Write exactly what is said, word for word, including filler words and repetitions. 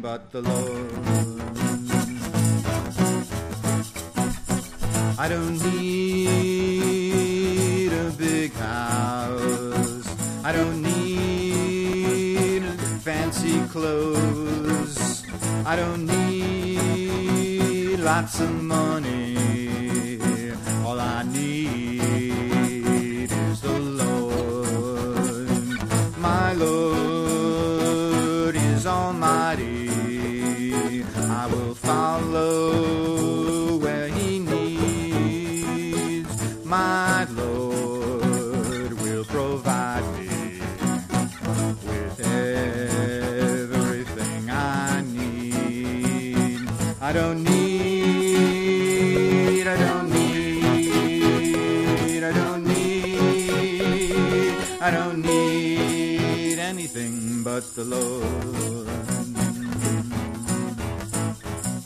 but the Lord. I don't need a big house. I don't need fancy clothes. I don't need lots of money. All I need is the Lord. My Lord is almighty. I will follow where he needs. My Lord will provide me with everything I need. I don't need, I don't need, I don't need, I don't need anything but the Lord.